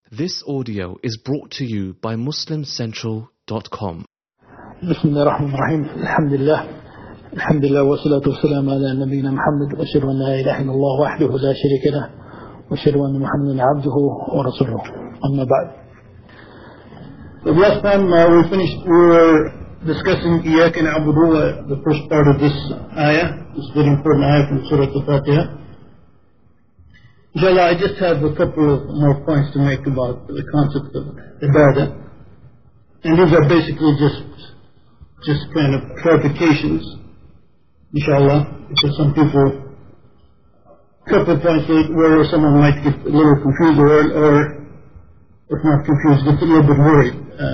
This audio is brought to you by MuslimCentral.com. بسم الله الرحمن الرحيم. الحمد لله والصلاة والسلام على نبينا محمد وأشهد أن لا إله إلا الله وحده لا شريك له وأشهد أن محمدا عبده ورسوله أما بعد. The last time we were discussing إياك نعبد, the first part of this ayah, this very important ayah from Surah Al-Fatiha. Inshallah, I just have a couple of more points to make about the concept of ibadah. And these are basically just kind of clarifications, inshallah, because some people, a couple of points where someone might get a little confused or if not confused, get a little bit worried.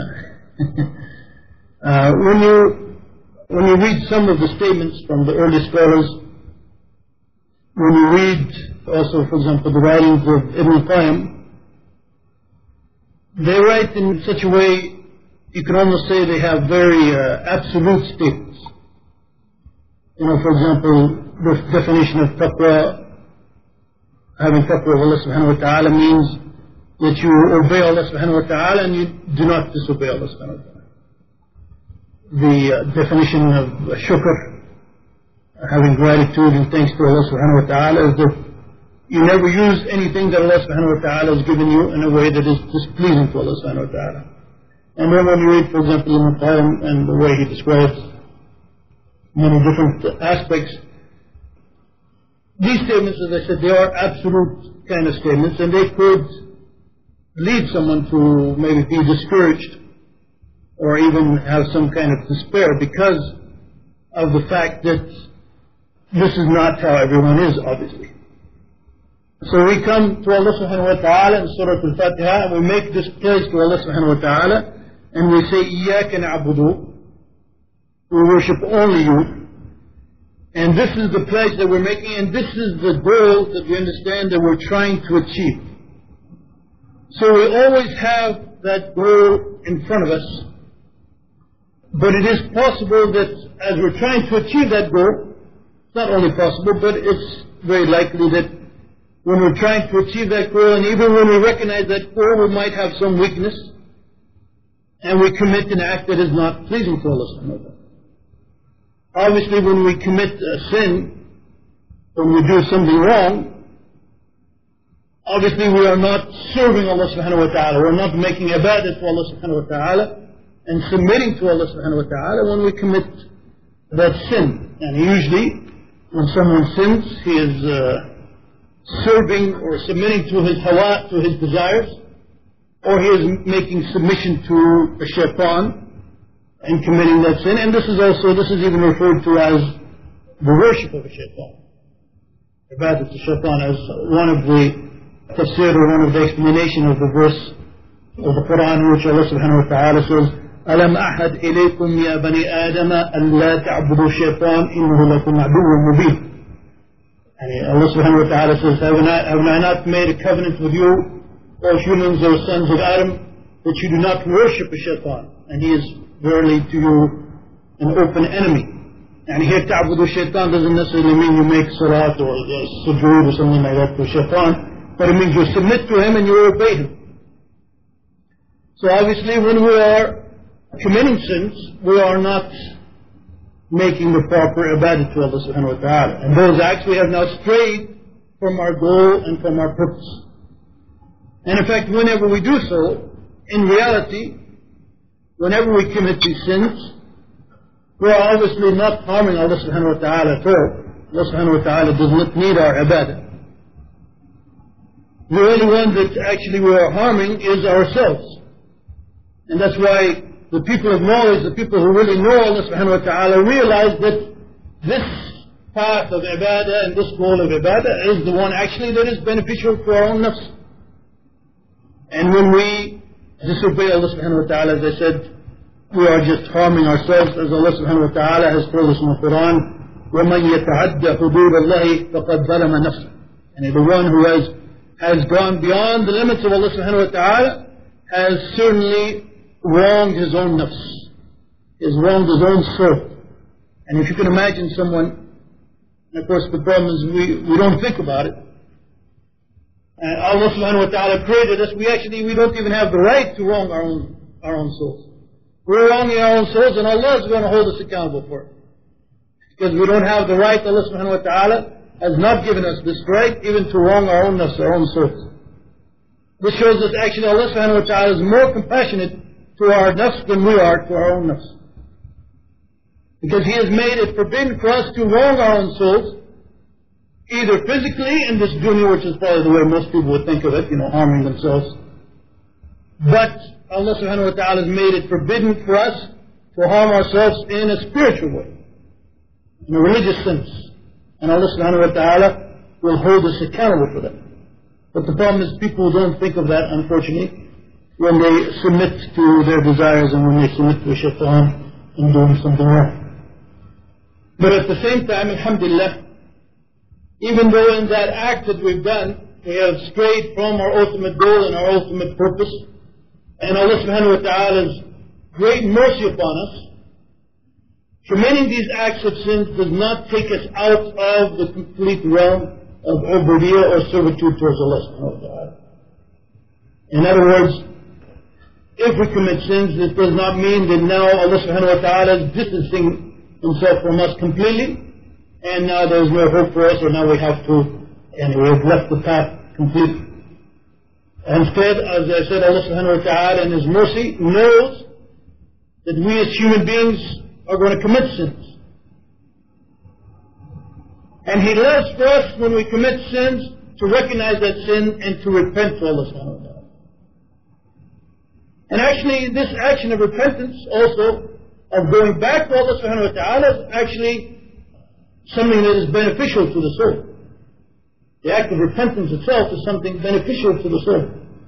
When you read some of the statements from the early scholars, when you read also, for example, the writings of Ibn Qayyim, they write in such a way, you can almost say they have very absolute statements. You know, for example, the definition of taqwa, having taqwa of Allah subhanahu wa ta'ala means that you obey Allah subhanahu wa ta'ala and you do not disobey Allah subhanahu wa ta'ala. The definition of shukr, having gratitude and thanks to Allah subhanahu wa ta'ala, is that you never use anything that Allah subhanahu wa ta'ala has given you in a way that is displeasing to Allah subhanahu wa ta'ala. And then when you read, for example, Ibn Qayyim and the way he describes many different aspects, these statements, as I said, they are absolute kind of statements, and they could lead someone to maybe be discouraged or even have some kind of despair because of the fact that this is not how everyone is, obviously. So we come to Allah subhanahu wa ta'ala in Surah Al-Fatiha and we make this place to Allah subhanahu wa ta'ala and we say, إِيَّاكَ نَعْبُدُ, we worship only you. And this is the pledge that we're making, and this is the goal that we understand that we're trying to achieve. So we always have that goal in front of us. But it is possible that as we're trying to achieve that goal, it's not only possible, but it's very likely that when we're trying to achieve that goal, and even when we recognize that goal, we might have some weakness, and we commit an act that is not pleasing to Allah subhanahu wa ta'ala. Obviously, when we commit a sin, when we do something wrong, obviously we are not serving Allah subhanahu wa ta'ala. We're not making ibadah to Allah subhanahu wa ta'ala and submitting to Allah subhanahu wa ta'ala when we commit that sin. And usually, when someone sins, he is serving or submitting to his hawa, to his desires, or he is making submission to a shaitan and committing that sin. And this is even referred to as the worship of a shaitan. Ibadat al-shaitan, as one of the tafsir or one of the explanation of the verse of the Quran in which Allah subhanahu wa ta'ala says, أَلَمْ أَحَدْ إِلَيْكُمْ يَا بَنِي آدَمَ أَنْ لَا تَعْبُدُوا الشَّيْطَانَ إِنَّهُ لَكُمْ عَدُوٌّ مُبِينٌ. And Allah subhanahu wa ta'ala says, have I not made a covenant with you, O humans or sons of Adam, that you do not worship a shaitan, and he is verily to you an open enemy. And here ta'budu shaitan doesn't necessarily mean you make salat or sujood or something like that to shaitan, but it means you submit to him and you obey him. So obviously when we are committing sins, we are not making the proper ibadah to Allah subhanahu wa ta'ala. And those acts we have now strayed from our goal and from our purpose. And in fact, whenever we do so, in reality, whenever we commit these sins, we are obviously not harming Allah subhanahu wa ta'ala at all. Allah subhanahu wa ta'ala does not need our ibadah. The only one that actually we are harming is ourselves. And that's why the people of knowledge, the people who really know Allah subhanahu wa ta'ala, realize that this path of ibadah and this goal of ibadah is the one actually that is beneficial for our own nafs. And when we disobey Allah subhanahu wa ta'ala, as I said, we are just harming ourselves, as Allah subhanahu wa ta'ala has told us in the Quran, وَمَنْ يَتَعَدَّ حُدُودَ اللَّهِ فَقَدْ ظَلَمَ نَفْسَهُ. And the one who has gone beyond the limits of Allah subhanahu wa ta'ala has certainly wronged his own nafs, has wronged his own soul. And if you can imagine someone, and of course the problem is we don't think about it, And Allah subhanahu wa ta'ala created us. We don't even have the right to wrong our own souls. We're wronging our own souls, and Allah is going to hold us accountable for it. Because we don't have the right. Allah subhanahu wa ta'ala has not given us this right even to wrong our own nafs, our own souls. This shows us actually Allah subhanahu wa ta'ala is more compassionate to our nafs than we are to our own nafs. Because He has made it forbidden for us to wrong our own souls, either physically in this dunya, which is probably the way most people would think of it, harming themselves. But Allah subhanahu wa ta'ala has made it forbidden for us to harm ourselves in a spiritual way, in a religious sense. And Allah subhanahu wa ta'ala will hold us accountable for that. But the problem is people don't think of that, unfortunately, when they submit to their desires and when they submit to shaitan and doing something wrong. But at the same time, alhamdulillah, even though in that act that we've done, we have strayed from our ultimate goal and our ultimate purpose, and Allah subhanahu wa ta'ala's great mercy upon us, committing these acts of sins does not take us out of the complete realm of ubudiyya or servitude towards Allah subhanahu wa ta'ala. In other words, if we commit sins, this does not mean that now Allah subhanahu wa ta'ala is distancing Himself from us completely, and now there is no hope for us, or now we have to, and we have left the path completely. Instead, as I said, Allah subhanahu wa ta'ala in His mercy knows that we as human beings are going to commit sins. And He loves for us when we commit sins to recognize that sin and to repent to Allah subhanahu wa ta'ala. And actually this action of repentance also, of going back to Allah subhanahu wa ta'ala, is actually something that is beneficial to the soul. The act of repentance itself is something beneficial to the soul.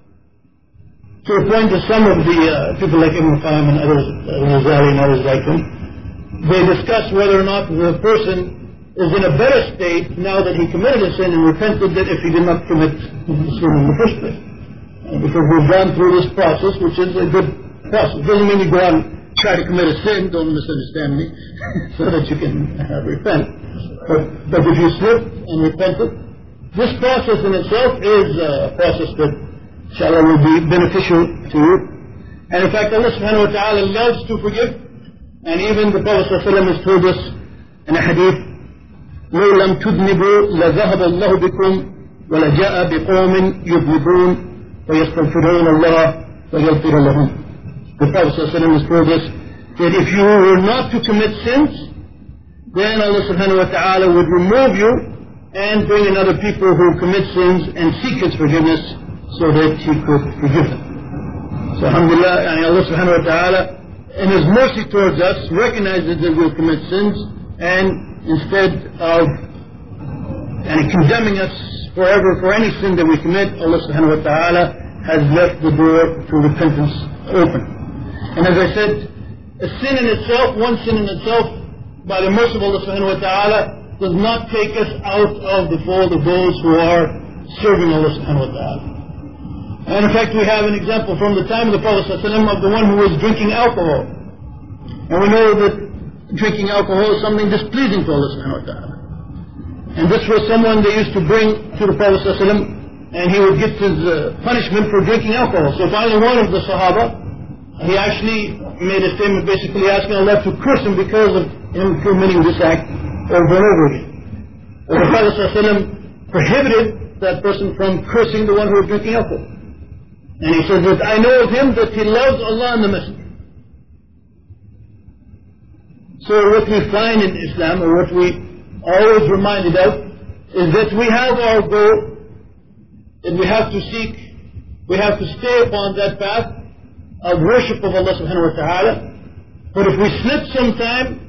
To the point that some of the people like Ibn Qayyim and others, Ghazali and others like him, they discuss whether or not the person is in a better state now that he committed a sin and repented than if he did not commit the sin in the first place. Because we've gone through this process, which is a good process. It doesn't mean you go out and try to commit a sin, don't misunderstand me, so that you can repent. But if you slip and repented, this process in itself is a process that, inshallah, will be beneficial to you. And in fact, Allah subhanahu wa ta'ala loves to forgive. And even the Prophet ﷺ has told us in a hadith, لو لم تذنبوا لذهب الله بكم ولجاء بقوم يذنبون ويستغفرون الله ويغفر لهم. The Prophet ﷺ has told us that if you were not to commit sins, then Allah subhanahu wa ta'ala would remove you and bring in other people who commit sins and seek His forgiveness so that He could forgive them. So alhamdulillah, Allah subhanahu wa ta'ala in His mercy towards us recognizes that we'll commit sins, and instead of condemning us forever for any sin that we commit, Allah subhanahu wa ta'ala has left the door to repentance open. And as I said, a sin in itself, one sin in itself, by the mercy of Allah subhanahu wa ta'ala, does not take us out of the fold of those who are serving Allah subhanahu wa ta'ala. And in fact, we have an example from the time of the Prophet ﷺ of the one who was drinking alcohol. And we know that drinking alcohol is something displeasing to Allah subhanahu wa ta'ala. And this was someone they used to bring to the Prophet ﷺ, and he would get his punishment for drinking alcohol. So finally one of the Sahaba, he actually made a statement basically asking Allah to curse him because of him committing this act over and over again. And the Prophet ﷺ prohibited that person from cursing the one who was drinking alcohol. And he says that I know of him that he loves Allah and the Messenger. So what we find in Islam, or what we are always reminded of, is that we have our goal, that we have to seek, we have to stay upon that path of worship of Allah subhanahu wa ta'ala. But if we slip sometime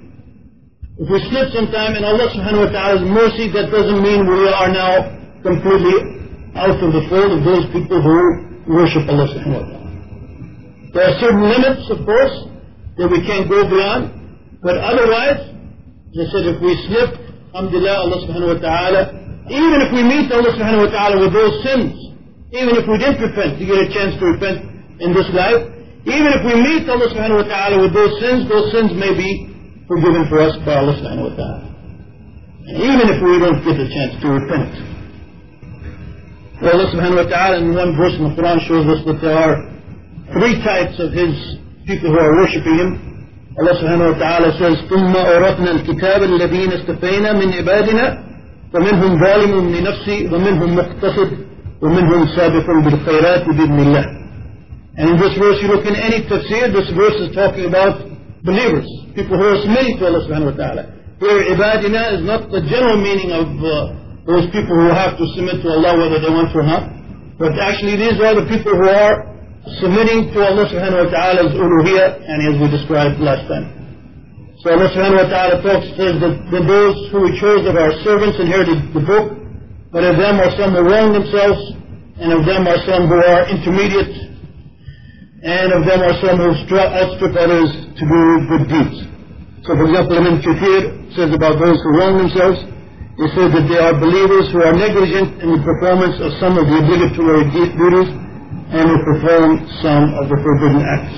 in Allah subhanahu wa ta'ala's mercy, that doesn't mean we are now completely out of the fold of those people who worship Allah subhanahu wa ta'ala. There are certain limits, of course, that we can't go beyond. But otherwise, as I said, if we slip, alhamdulillah, Allah subhanahu wa ta'ala, even if we meet Allah subhanahu wa ta'ala with those sins, even if we didn't repent, to get a chance to repent in this life, even if we meet Allah subhanahu wa ta'ala with those sins may be forgiven for us by Allah subhanahu wa ta'ala. And even if we don't get a chance to repent. Well, Allah subhanahu wa ta'ala in one verse in the Quran shows us that there are three types of His people who are worshipping Him. Allah subhanahu wa ta'ala says, ثُمَّ أَوْرَثْنَا الْكِتَابَ الَّذِينَ اسْتَفَيْنَا مِنْ عِبَادِنَا وَمِنْهُمْ ظَالِمٌ لِنَفْسِهِ وَمِنْهُمْ مُقْتَصِدٌ وَمِنْهُمْ سَابِقٌ بِالْخَيْرَاتِ بِإِذْنِ اللَّهِ. And in this verse, you look in any tafsir, this verse is talking about believers, people who are submitting to Allah subhanahu wa ta'ala. Here, ibadina is not the general meaning of those people who have to submit to Allah whether they want to or not, but actually these are the people who are submitting to Allah subhanahu wa ta'ala's uluhiyah, and as we described last time. So Allah subhanahu wa ta'ala says that those who we chose of our servants inherited the book, but of them are some who wrong themselves, and of them are some who are intermediate, and of them are some who outstrip others to do good deeds. So for example, Ibn Kathir says about those who wrong themselves, he says that they are believers who are negligent in the performance of some of the obligatory duties and who perform some of the forbidden acts.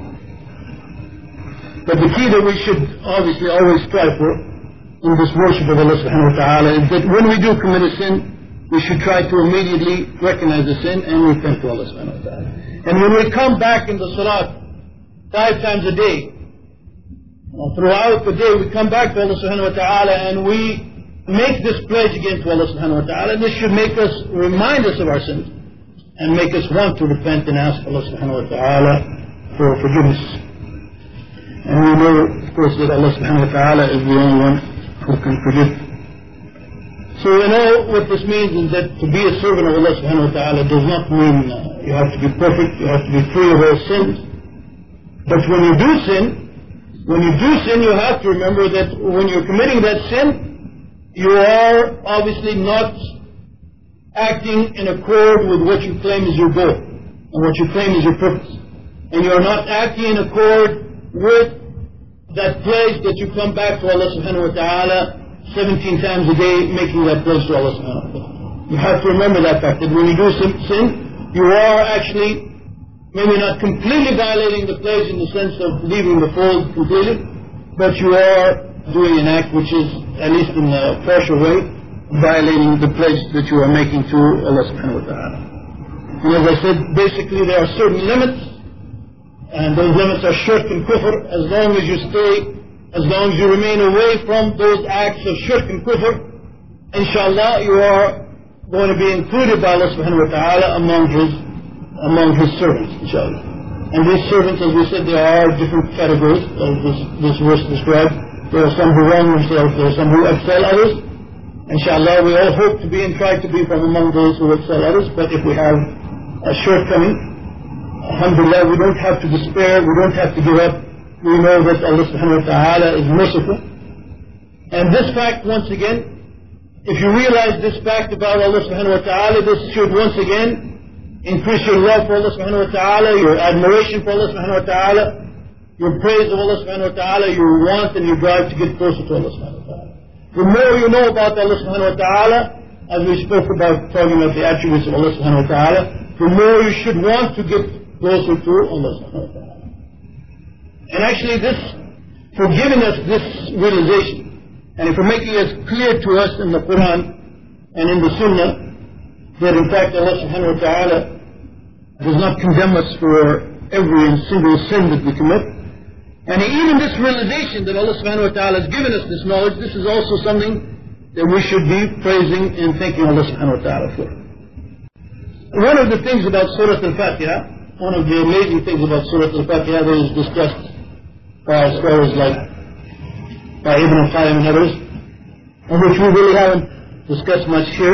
But the key that we should obviously always strive for in this worship of Allah subhanahu wa ta'ala is that when we do commit a sin, we should try to immediately recognize the sin and repent to Allah subhanahu wa ta'ala. And when we come back in the salat 5 times a day, throughout the day we come back to Allah subhanahu wa ta'ala and we make this pledge again to Allah subhanahu wa ta'ala, this should make us, remind us of our sins and make us want to repent and ask Allah subhanahu wa ta'ala for forgiveness. And we know, of course, that Allah subhanahu wa ta'ala is the only one who can forgive. So we know what this means is that to be a servant of Allah subhanahu wa ta'ala does not mean you have to be perfect, you have to be free of all sins. But when you do sin, you have to remember that when you're committing that sin, you are obviously not acting in accord with what you claim is your goal and what you claim is your purpose. And you are not acting in accord with that pledge that you come back to Allah subhanahu wa ta'ala 17 times a day, making that pledge to Allah subhanahu wa ta'ala. You have to remember that fact, that when you do sin, you are actually maybe not completely violating the pledge in the sense of leaving the fold completely, but you are doing an act which is, at least in a partial way, violating the pledge that you are making to Allah subhanahu wa ta'ala. And as I said, basically there are certain limits, and those limits are shirk and kufr. As long as you remain away from those acts of shirk and kufr, inshallah you are going to be included by Allah subhanahu wa ta'ala among His servants, inshallah. And these servants, as we said, there are different categories, as this verse described. There are some who wrong themselves, there are some who excel others. Inshallah, we all hope to be and try to be from among those who excel others, but if we have a shortcoming, alhamdulillah, we don't have to despair, we don't have to give up. We know that Allah subhanahu wa ta'ala is merciful. And this fact, once again, if you realize this fact about Allah subhanahu wa ta'ala, this should once again increase your love for Allah subhanahu wa ta'ala, your admiration for Allah subhanahu wa ta'ala, your praise of Allah subhanahu wa ta'ala, your want and your drive to get closer to Allah subhanahu wa ta'ala. The more you know about Allah subhanahu wa ta'ala, as we spoke about talking about the attributes of Allah subhanahu wa ta'ala, the more you should want to get closer to Allah subhanahu wa ta'ala. And actually for giving us this realization, and for making it clear to us in the Quran and in the Sunnah that in fact Allah subhanahu wa ta'ala does not condemn us for every single sin that we commit. And even this realization that Allah subhanahu wa ta'ala has given us this knowledge, this is also something that we should be praising and thanking Allah subhanahu wa ta'ala for. One of the things about Surah Al-Fatiha, one of the amazing things about Surah Al-Fatiha that is discussed by scholars like by Ibn al-Qayyim and others, and which we really haven't discussed much here.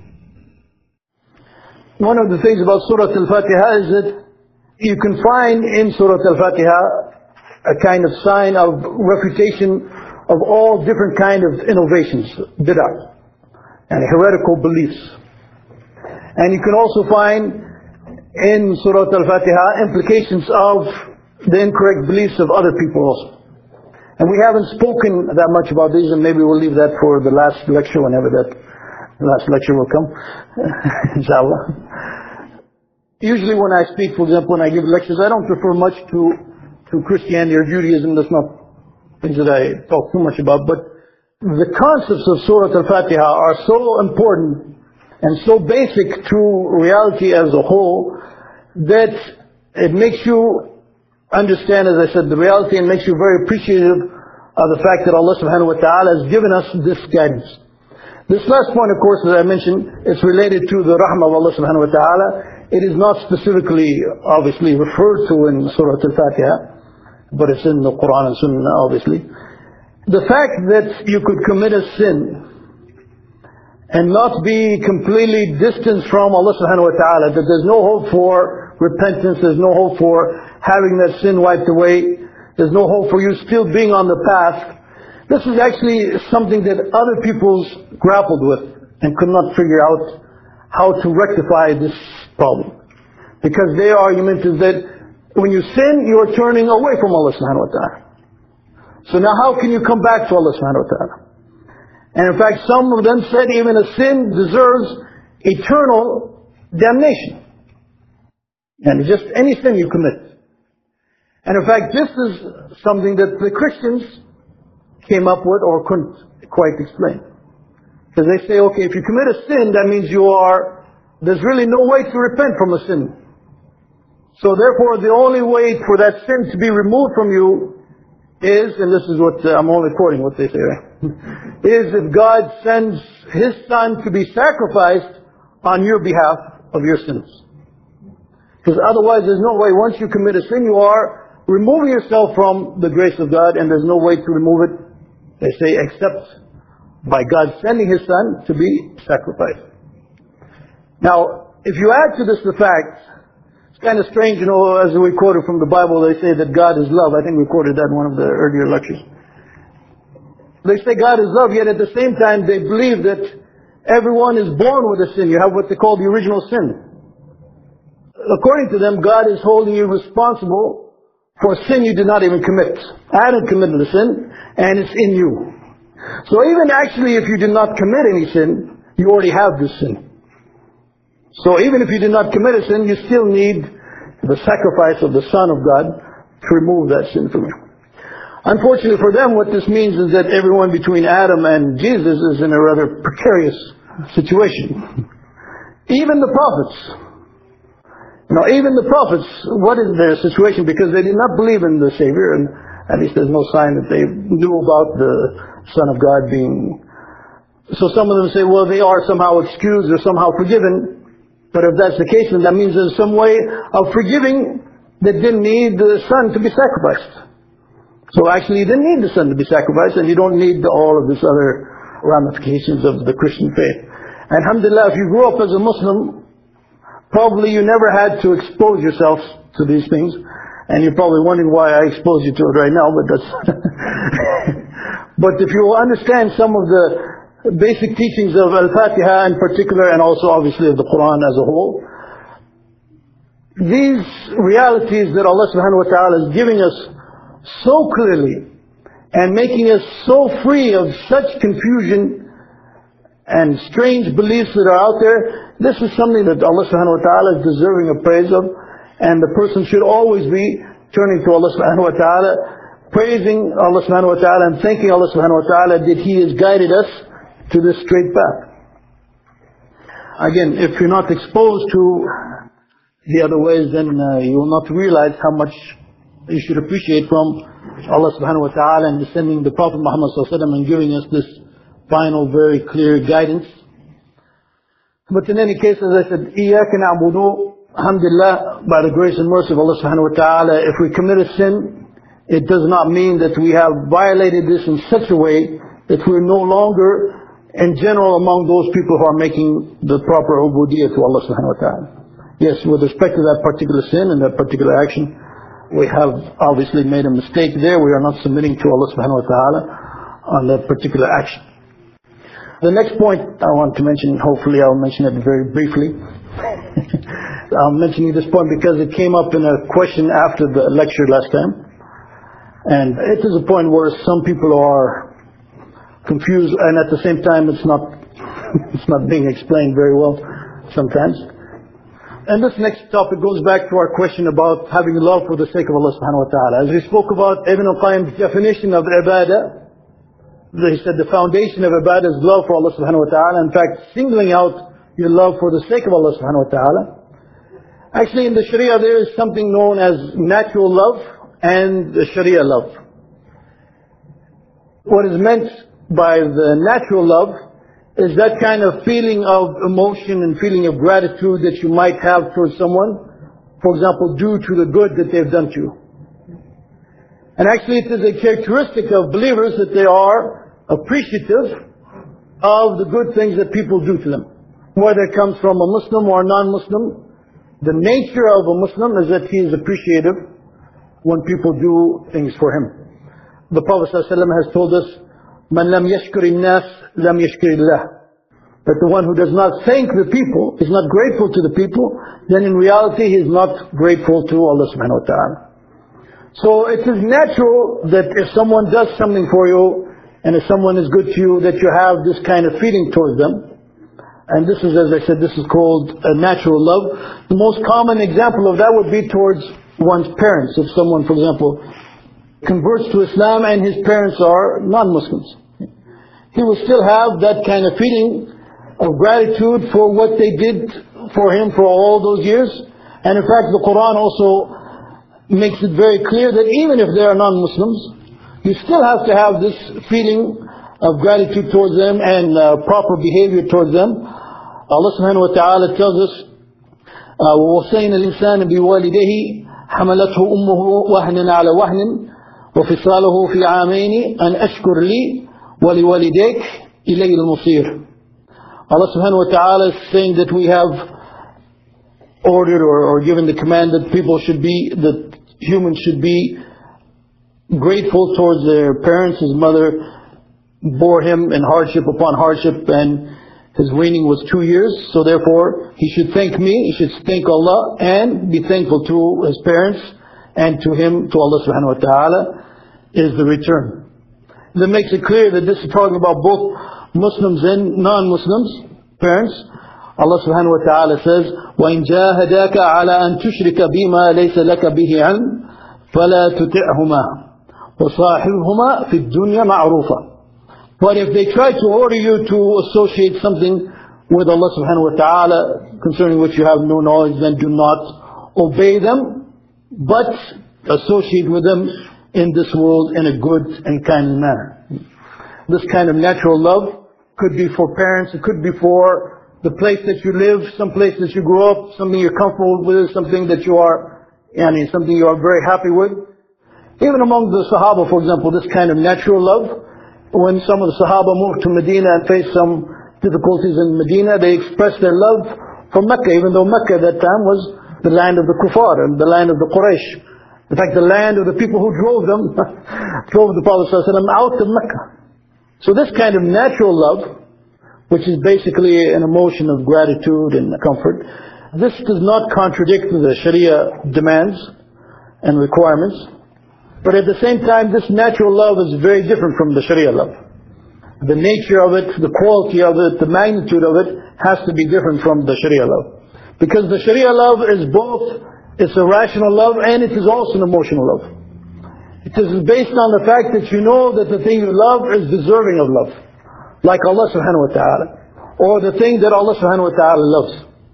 One of the things about Surah Al-Fatiha is that you can find in Surah Al-Fatiha a kind of sign of refutation of all different kind of innovations, bid'ah, and heretical beliefs. And you can also find in Surah Al-Fatiha implications of the incorrect beliefs of other people also. And we haven't spoken that much about these, and maybe we'll leave that for the last lecture, whenever that last lecture will come, inshallah. Usually when I speak, for example, when I give lectures, I don't refer much to Christianity or Judaism. That's not things that I talk too much about. But the concepts of Surah Al-Fatiha are so important and so basic to reality as a whole that it makes you understand, as I said, the reality, and makes you very appreciative of the fact that Allah subhanahu wa ta'ala has given us this guidance. This last point, of course, as I mentioned, is related to the rahmah of Allah subhanahu wa ta'ala. It is not specifically, obviously, referred to in Surah Al-Fatiha, but it's in the Quran and Sunnah, obviously. The fact that you could commit a sin and not be completely distanced from Allah subhanahu wa ta'ala, that there's no hope for repentance, there's no hope for having that sin wiped away, there's no hope for you still being on the path. This is actually something that other people's grappled with and could not figure out how to rectify this problem. Because their argument is that when you sin, you're turning away from Allah subhanahu wa ta'ala. So now how can you come back to Allah subhanahu wa ta'ala? And in fact, some of them said even a sin deserves eternal damnation. And just any sin you commit. And in fact, this is something that the Christians came up with or couldn't quite explain. Because they say, okay, if you commit a sin, that means there's really no way to repent from a sin. So therefore, the only way for that sin to be removed from you is, and this is what, I'm only quoting what they say, right? is if God sends His Son to be sacrificed on your behalf of your sins. Because otherwise there's no way, once you commit a sin, you are removing yourself from the grace of God, and there's no way to remove it, they say, except by God sending His Son to be sacrificed. Now, if you add to this the fact, it's kind of strange, as we quoted from the Bible, they say that God is love. I think we quoted that in one of the earlier lectures. They say God is love, yet at the same time they believe that everyone is born with a sin. You have what they call the original sin. According to them, God is holding you responsible for a sin you did not even commit. Adam committed a sin, and it's in you. So even actually if you did not commit any sin, you already have this sin. So even if you did not commit a sin, you still need the sacrifice of the Son of God to remove that sin from you. Unfortunately for them, what this means is that everyone between Adam and Jesus is in a rather precarious situation. Even the prophets. Even the prophets, what is their situation? Because they did not believe in the Savior, and at least there's no sign that they knew about the Son of God being... So some of them say, well, they are somehow excused or somehow forgiven. But if that's the case, then that means there's some way of forgiving that didn't need the Son to be sacrificed. So actually you didn't need the Son to be sacrificed, and you don't need all of this other ramifications of the Christian faith. And alhamdulillah, if you grew up as a Muslim, probably you never had to expose yourself to these things. And you're probably wondering why I expose you to it right now, but that's... But if you understand some of the basic teachings of Al-Fatiha in particular, and also obviously of the Quran as a whole, these realities that Allah subhanahu wa ta'ala is giving us so clearly and making us so free of such confusion and strange beliefs that are out there, this is something that Allah subhanahu wa ta'ala is deserving of praise of, and the person should always be turning to Allah subhanahu wa ta'ala, praising Allah subhanahu wa ta'ala and thanking Allah subhanahu wa ta'ala that He has guided us to this straight path. Again, if you're not exposed to the other ways, then you will not realize how much you should appreciate from Allah subhanahu wa ta'ala and sending the Prophet Muhammad sallallahu alaihi wasallam and giving us this final, very clear guidance. But in any case, as I said, إِيَّاكَ نَعْبُدُ, alhamdulillah, by the grace and mercy of Allah subhanahu wa ta'ala, if we commit a sin, it does not mean that we have violated this in such a way that we're no longer in general among those people who are making the proper ubudiyyah to Allah subhanahu wa ta'ala. Yes, with respect to that particular sin and that particular action, we have obviously made a mistake there. We are not submitting to Allah subhanahu wa ta'ala on that particular action. The next point I want to mention, hopefully I'll mention it very briefly. I'm mentioning this point because it came up in a question after the lecture last time. And it is a point where some people are confused, and at the same time it's not being explained very well sometimes. And this next topic goes back to our question about having love for the sake of Allah subhanahu wa ta'ala. As we spoke about Ibn al-Qayyim's definition of ibadah, he said the foundation of ibadah is love for Allah subhanahu wa ta'ala. In fact, singling out you love for the sake of Allah subhanahu wa ta'ala. Actually, in the Sharia there is something known as natural love and the Sharia love. What is meant by the natural love is that kind of feeling of emotion and feeling of gratitude that you might have towards someone, for example, due to the good that they've done to you. And actually it is a characteristic of believers that they are appreciative of the good things that people do to them. Whether it comes from a Muslim or a non-Muslim, the nature of a Muslim is that he is appreciative when people do things for him. The Prophet ﷺ has told us, "Man lam yashkuri nas, lam yashkuri Allah." That the one who does not thank the people, is not grateful to the people, then in reality he is not grateful to Allah subhanahu wa ta'ala. So it is natural that if someone does something for you, and if someone is good to you, that you have this kind of feeling towards them. And this is, as I said, this is called a natural love. The most common example of that would be towards one's parents. If someone, for example, converts to Islam and his parents are non-Muslims, he will still have that kind of feeling of gratitude for what they did for him for all those years. And in fact, the Quran also makes it very clear that even if they are non-Muslims, you still have to have this feeling of gratitude towards them and proper behavior towards them. Allah subhanahu wa ta'ala tells us, وَوَصَّيْنَا الْإِنسَانَ بِوَالِدَيْهِ حَمَلَتْهُ أُمُّهُ وَهْنًا عَلَى وَهْنٍ وَفِصَالُهُ فِي عَامَيْنِ أَنْ أَشْكُرْ لِي وَلِوَالِدَيْكَ إِلَيْهِ الْمَصِيرُ. Allah subhanahu wa ta'ala is saying that we have ordered or given the command that that humans should be grateful towards their parents. His mother bore him in hardship upon hardship, and his weaning was 2 years, so therefore he should thank me, he should thank Allah and be thankful to his parents, and to him, to Allah subhanahu wa ta'ala, is the return. That makes it clear that this is talking about both Muslims and non-Muslims, parents. Allah subhanahu wa ta'ala says, وَإِنْ جَاهَدَاكَ عَلَىٰ أَن تُشْرِكَ بِمَا لَيْسَ لَكَ بِهِ عِلْمٌ فَلَا تُطِعْهُمَا وَصَاحِبْهُمَا فِي الدُّنْيَا مَعْرُوفًا. But if they try to order you to associate something with Allah subhanahu wa ta'ala concerning which you have no knowledge, then do not obey them, but associate with them in this world in a good and kindly manner. This kind of natural love could be for parents, it could be for the place that you live, some place that you grew up, something you're comfortable with, something that you are, something you are very happy with. Even among the Sahaba, for example, this kind of natural love, when some of the Sahaba moved to Medina and faced some difficulties in Medina, they expressed their love for Mecca, even though Mecca at that time was the land of the kuffar and the land of the Quraysh. In fact, the land of the people who drove them, drove the Prophet ﷺ out of Mecca. So this kind of natural love, which is basically an emotion of gratitude and comfort, this does not contradict the Sharia demands and requirements. But at the same time, this natural love is very different from the Sharia love. The nature of it, the quality of it, the magnitude of it has to be different from the Sharia love. Because the Sharia love is both, it's a rational love and it is also an emotional love. It is based on the fact that you know that the thing you love is deserving of love. Like Allah subhanahu wa ta'ala. Or the thing that Allah subhanahu wa ta'ala loves.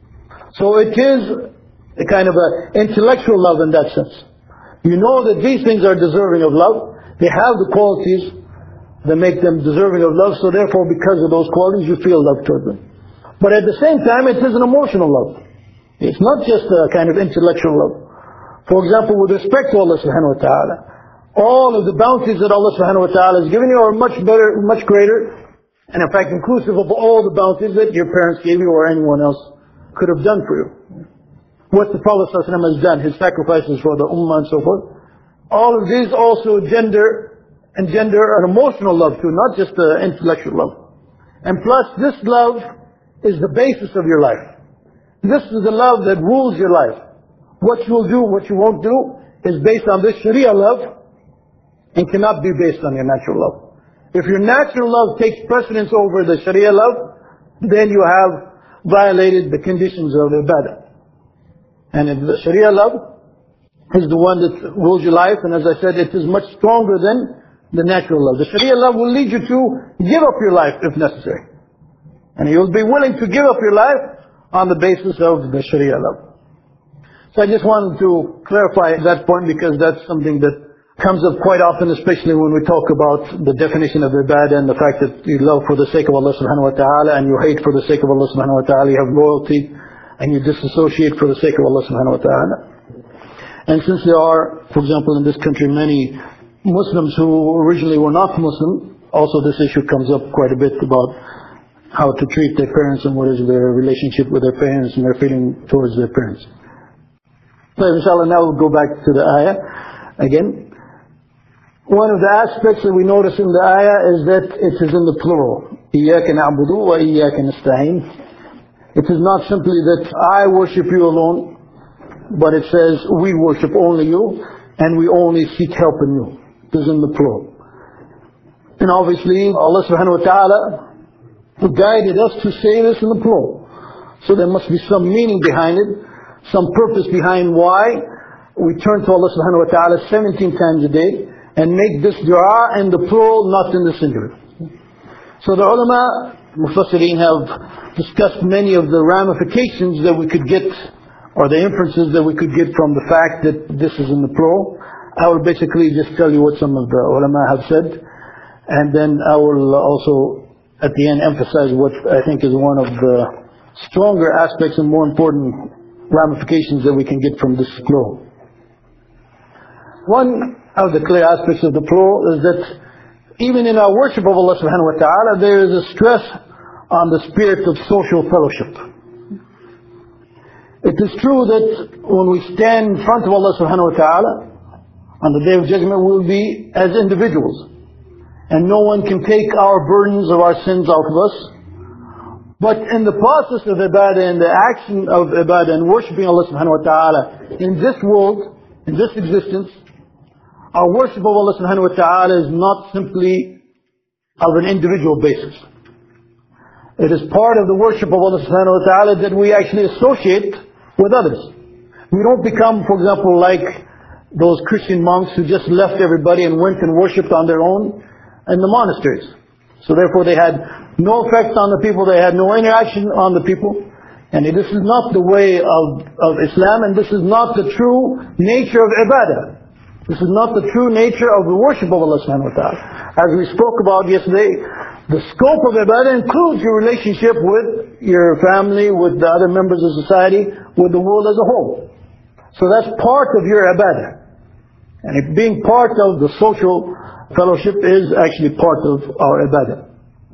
So it is a kind of an intellectual love in that sense. You know that these things are deserving of love. They have the qualities that make them deserving of love. So therefore, because of those qualities, you feel love toward them. But at the same time, it is an emotional love. It's not just a kind of intellectual love. For example, with respect to Allah subhanahu wa ta'ala, all of the bounties that Allah subhanahu wa ta'ala has given you are much better, much greater, and in fact inclusive of all the bounties that your parents gave you or anyone else could have done for you. What the Prophet ﷺ has done, his sacrifices for the ummah and so forth, all of these also engender an emotional love too, not just an intellectual love. And plus, this love is the basis of your life. This is the love that rules your life. What you will do, what you won't do, is based on this Sharia love and cannot be based on your natural love. If your natural love takes precedence over the Sharia love, then you have violated the conditions of ibadah. And if the Sharia love is the one that rules your life, and as I said, it is much stronger than the natural love. The Sharia love will lead you to give up your life if necessary. And you'll be willing to give up your life on the basis of the Sharia law. So I just wanted to clarify that point, because that's something that comes up quite often, especially when we talk about the definition of ibadah and the fact that you love for the sake of Allah subhanahu wa ta'ala and you hate for the sake of Allah subhanahu wa ta'ala. You have loyalty and you disassociate for the sake of Allah subhanahu wa ta'ala. And since there are, for example, in this country many Muslims who originally were not Muslim, also this issue comes up quite a bit about how to treat their parents and what is their relationship with their parents and their feeling towards their parents. So inshallah, now we'll go back to the ayah again. One of the aspects that we notice in the ayah is that it is in the plural. إِيَّاكَ نَعْبُدُ وَإِيَّاكَ نَسْتَعِينُ. It is not simply that I worship you alone, but it says we worship only you and we only seek help in you. It is in the plural. And obviously Allah subhanahu wa ta'ala guided us to say this in the plural. So there must be some meaning behind it, some purpose behind why we turn to Allah subhanahu wa ta'ala 17 times a day and make this dua in the plural, not in the singular. So the ulama, Mufassirin, have discussed many of the ramifications that we could get, or the inferences that we could get from the fact that this is in the plural. I will basically just tell you what some of the ulama have said, and then I will also at the end emphasize what I think is one of the stronger aspects and more important ramifications that we can get from this plural. One of the clear aspects of the plural is that even in our worship of Allah subhanahu wa ta'ala, there is a stress on the spirit of social fellowship. It is true that when we stand in front of Allah subhanahu wa ta'ala on the Day of Judgment, we will be as individuals, and no one can take our burdens of our sins out of us. But in the process of ibadah, in the action of ibadah and worshipping Allah subhanahu wa ta'ala in this world, in this existence, our worship of Allah subhanahu wa ta'ala is not simply of an individual basis. It is part of the worship of Allah subhanahu wa ta'ala that we actually associate with others. We don't become, for example, like those Christian monks who just left everybody and went and worshipped on their own in the monasteries. So therefore they had no effect on the people, they had no interaction on the people. And this is not the way of Islam, and this is not the true nature of ibadah. This is not the true nature of the worship of Allah subhanahu wa ta'ala. As we spoke about yesterday, the scope of ibadah includes your relationship with your family, with the other members of society, with the world as a whole. So that's part of your ibadah. And it being part of the social fellowship is actually part of our ibadah.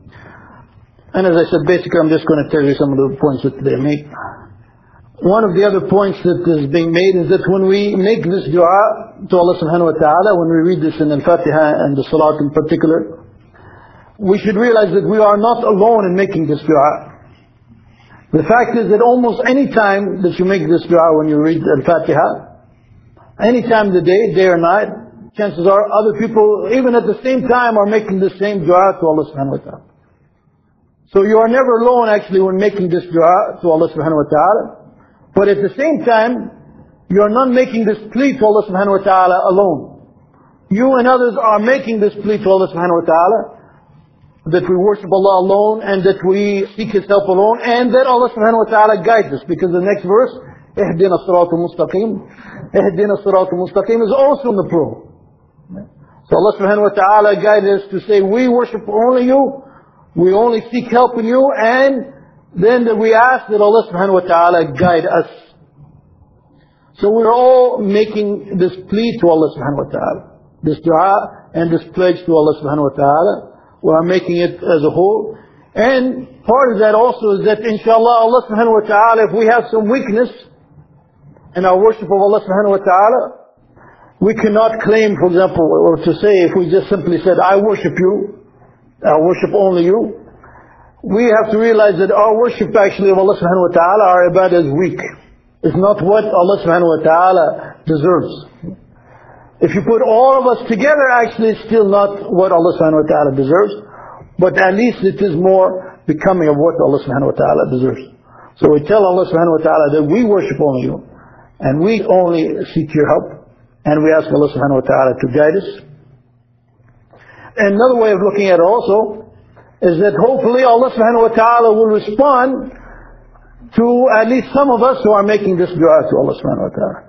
And as I said, basically I'm just going to tell you some of the points that they make. One of the other points that is being made is that when we make this dua to Allah subhanahu wa ta'ala, when we read this in Al-Fatiha and the Salat in particular, we should realize that we are not alone in making this dua. The fact is that almost any time that you make this dua when you read Al-Fatiha, any time of the day or night, chances are other people, even at the same time, are making the same dua to Allah subhanahu wa ta'ala. So you are never alone actually when making this dua to Allah subhanahu wa ta'ala. But at the same time, you are not making this plea to Allah subhanahu wa ta'ala alone. You and others are making this plea to Allah subhanahu wa ta'ala, that we worship Allah alone, and that we seek His help alone, and that Allah subhanahu wa ta'ala guides us. Because the next verse, اهدنا الصراط المستقيم, اهدنا الصراط المستقيم is also in the plural. So Allah subhanahu wa ta'ala guided us to say, we worship only you, we only seek help in you, and then that we ask that Allah subhanahu wa ta'ala guide us. So we're all making this plea to Allah subhanahu wa ta'ala, this dua and this pledge to Allah subhanahu wa ta'ala. We are making it as a whole. And part of that also is that inshallah Allah subhanahu wa ta'ala, if we have some weakness in our worship of Allah subhanahu wa ta'ala, we cannot claim, for example, or to say, if we just simply said, I worship you, I worship only you, we have to realize that our worship actually of Allah subhanahu wa ta'ala, our ibadah is weak. It's not what Allah subhanahu wa ta'ala deserves. If you put all of us together, actually it's still not what Allah subhanahu wa ta'ala deserves, but at least it is more becoming of what Allah subhanahu wa ta'ala deserves. So we tell Allah subhanahu wa ta'ala that we worship only you, and we only seek your help, and we ask Allah subhanahu wa ta'ala to guide us. And another way of looking at it also is that hopefully Allah subhanahu wa ta'ala will respond to at least some of us who are making this dua to Allah subhanahu wa ta'ala.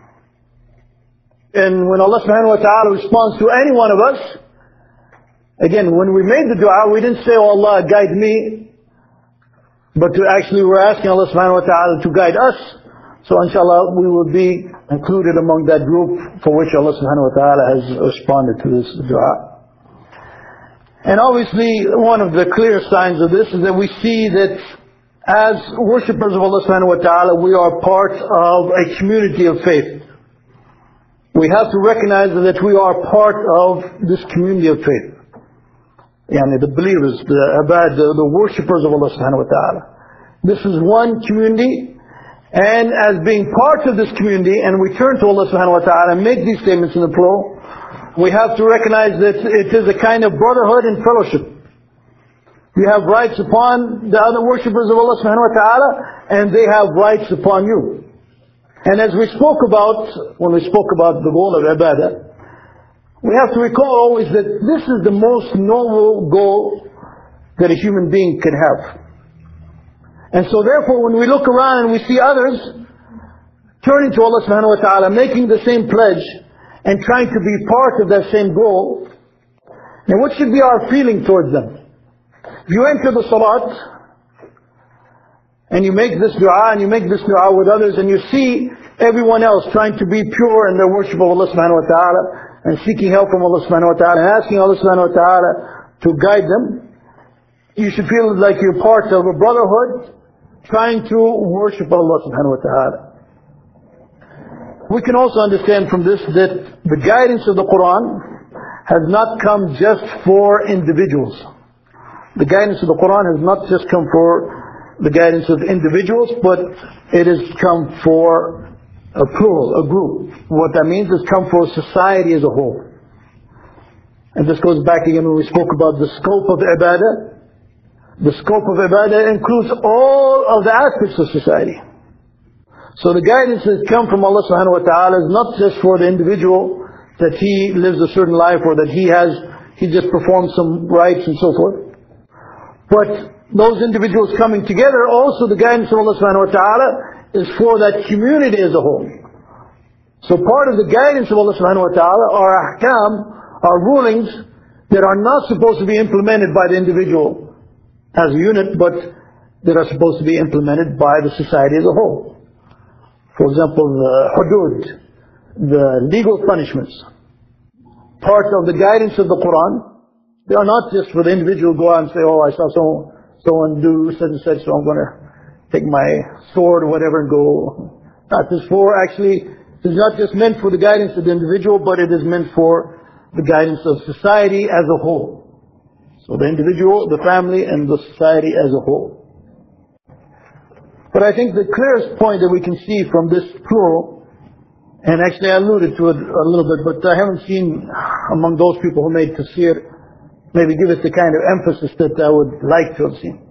And when Allah subhanahu wa ta'ala responds to any one of us, again, when we made the dua, we didn't say, oh Allah, guide me, but actually we're asking Allah subhanahu wa ta'ala to guide us. So inshallah, we will be included among that group for which Allah subhanahu wa ta'ala has responded to this dua. And obviously, one of the clear signs of this is that we see that as worshippers of Allah subhanahu wa ta'ala, we are part of a community of faith. We have to recognize that we are part of this community of faith. Yani the believers, the abad, the worshippers of Allah subhanahu wa ta'ala. This is one community, and as being part of this community, and we turn to Allah subhanahu wa ta'ala and make these statements in the plural, we have to recognize that it is a kind of brotherhood and fellowship. You have rights upon the other worshippers of Allah subhanahu wa ta'ala, and they have rights upon you. And as we spoke about, when we spoke about the goal of ibadah, we have to recall always that this is the most noble goal that a human being can have. And so therefore, when we look around and we see others turning to Allah subhanahu wa ta'ala, making the same pledge, and trying to be part of that same goal, now what should be our feeling towards them? If you enter the salat, and you make this dua, and you make this dua with others, and you see everyone else trying to be pure in their worship of Allah subhanahu wa ta'ala, and seeking help from Allah subhanahu wa ta'ala, and asking Allah subhanahu wa ta'ala to guide them, you should feel like you're part of a brotherhood, trying to worship Allah subhanahu wa ta'ala. We can also understand from this that the guidance of the Quran has not come just for individuals. The guidance of the Quran has not just come for the guidance of individuals, but it has come for a plural, a group. What that means is come for society as a whole. And this goes back again when we spoke about the scope of ibadah. The scope of ibadah includes all of the aspects of society. So the guidance that comes from Allah subhanahu wa ta'ala is not just for the individual, that he lives a certain life, or that he just performs some rites and so forth. But those individuals coming together, also the guidance of Allah subhanahu wa ta'ala is for that community as a whole. So part of the guidance of Allah subhanahu wa ta'ala are ahkam, are rulings that are not supposed to be implemented by the individual as a unit, but that are supposed to be implemented by the society as a whole. For example, the hudud, the legal punishments, part of the guidance of the Quran, they are not just for the individual to go out and say, oh, I saw someone do such and such, so I'm going to take my sword or whatever and go. Not just for, actually, it's not just meant for the guidance of the individual, but it is meant for the guidance of society as a whole. So the individual, the family, and the society as a whole. But I think the clearest point that we can see from this plural, and actually I alluded to it a little bit, but I haven't seen among those people who made tafsir maybe give it the kind of emphasis that I would like to have seen.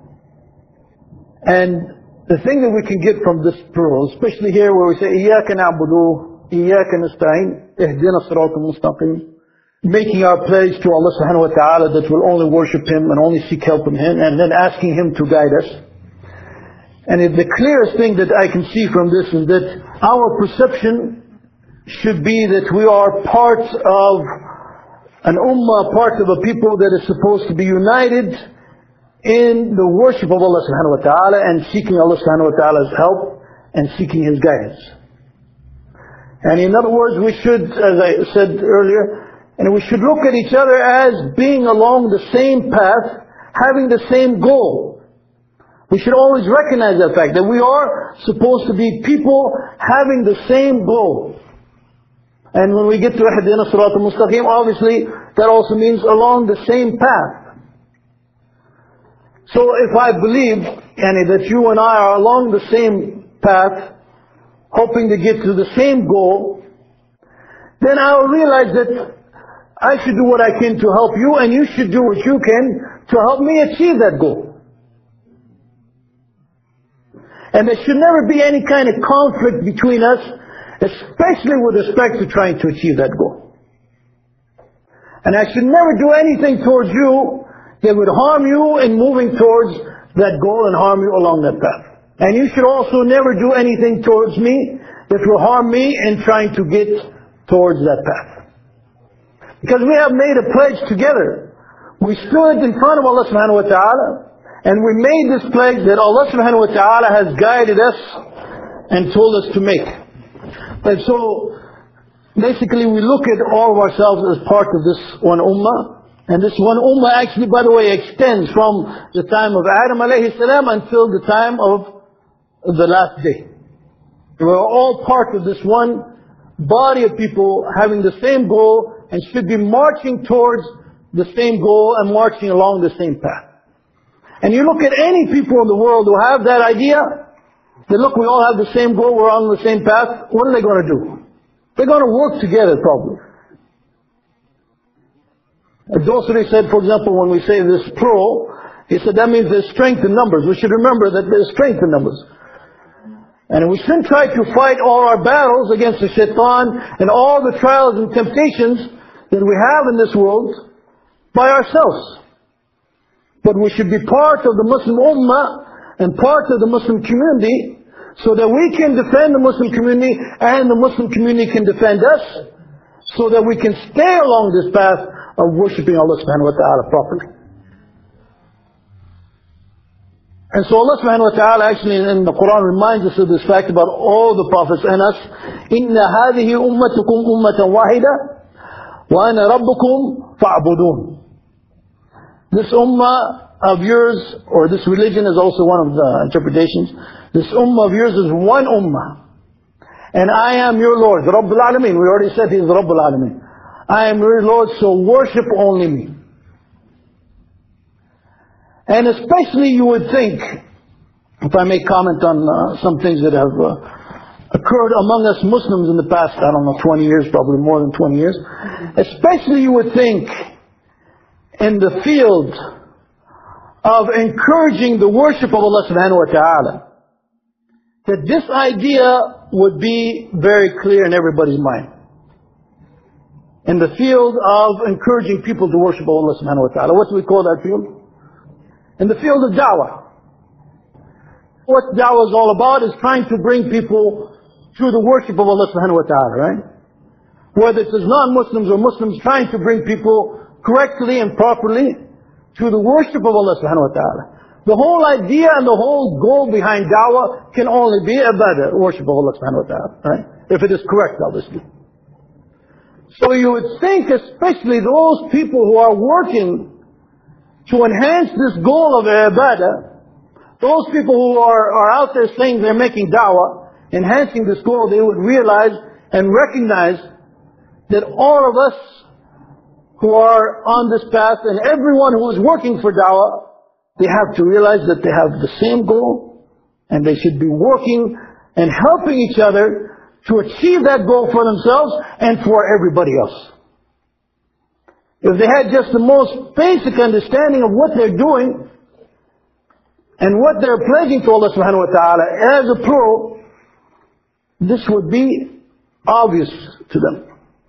And the thing that we can get from this plural, especially here where we say إِيَّاكَ نَعْبُدُ إِيَّاكَ نَسْتَعِينُ اهْدِنَا الصِّرَاطَ الْمُسْتَقِيمُ, making our pledge to Allah subhanahu wa ta'ala that we'll only worship Him and only seek help from Him, and then asking Him to guide us. And the clearest thing that I can see from this is that our perception should be that we are part of an ummah, part of a people that is supposed to be united in the worship of Allah subhanahu wa ta'ala and seeking Allah subhanahu wa ta'ala's help and seeking His guidance. And in other words, we should, as I said earlier, and we should look at each other as being along the same path, having the same goal. We should always recognize that fact, that we are supposed to be people having the same goal. And when we get to Ihdina Sirat al-Mustaqim, obviously that also means along the same path. So if I believe, that you and I are along the same path, hoping to get to the same goal, then I will realize that I should do what I can to help you, and you should do what you can to help me achieve that goal. And there should never be any kind of conflict between us, especially with respect to trying to achieve that goal. And I should never do anything towards you that would harm you in moving towards that goal and harm you along that path. And you should also never do anything towards me that will harm me in trying to get towards that path. Because we have made a pledge together. We stood in front of Allah subhanahu wa ta'ala, and we made this pledge that Allah subhanahu wa ta'ala has guided us and told us to make. And so, basically we look at all of ourselves as part of this one ummah. And this one ummah actually, by the way, extends from the time of Adam alayhi salam until the time of the last day. We're all part of this one body of people having the same goal and should be marching towards the same goal and marching along the same path. And you look at any people in the world who have that idea, that look, we all have the same goal, we're on the same path, what are they going to do? They're going to work together probably. Dosri said, for example, when we say this plural, he said that means there's strength in numbers. We should remember that there's strength in numbers. And we shouldn't try to fight all our battles against the shaitan and all the trials and temptations that we have in this world by ourselves. But we should be part of the Muslim ummah and part of the Muslim community so that we can defend the Muslim community and the Muslim community can defend us so that we can stay along this path of worshipping Allah subhanahu wa ta'ala properly. And so Allah subhanahu wa ta'ala actually in the Quran reminds us of this fact about all the prophets and us. إِنَّ هَذِهِ أُمَّتُكُمْ أُمَّةً وَاحِدَةً وَأَنَا رَبُّكُمْ فَاعْبُدُونَ. This ummah of yours, or this religion is also one of the interpretations. This ummah of yours is one ummah. And I am your Lord, the Rabbul Alameen. We already said He is the Rabbul Alameen. I am your Lord, so worship only me. And especially you would think, if I may comment on some things that have occurred among us Muslims in the past, I don't know, 20 years, probably more than 20 years. Especially you would think in the field of encouraging the worship of Allah subhanahu wa ta'ala, that this idea would be very clear in everybody's mind. In the field of encouraging people to worship Allah subhanahu wa ta'ala. What do we call that field? In the field of da'wah. What da'wah is all about is trying to bring people to the worship of Allah subhanahu wa ta'ala, right? Whether it's non-Muslims or Muslims, trying to bring people correctly and properly to the worship of Allah subhanahu wa ta'ala. The whole idea and the whole goal behind da'wah can only be ibadah, worship of Allah subhanahu wa ta'ala, right? If it is correct, obviously. So you would think, especially those people who are working to enhance this goal of ibadah, those people who are out there saying they're making da'wah, enhancing this goal, they would realize and recognize that all of us who are on this path and everyone who is working for da'wah, they have to realize that they have the same goal and they should be working and helping each other to achieve that goal for themselves and for everybody else. If they had just the most basic understanding of what they're doing and what they're pledging to Allah subhanahu wa ta'ala as a plural, this would be obvious to them.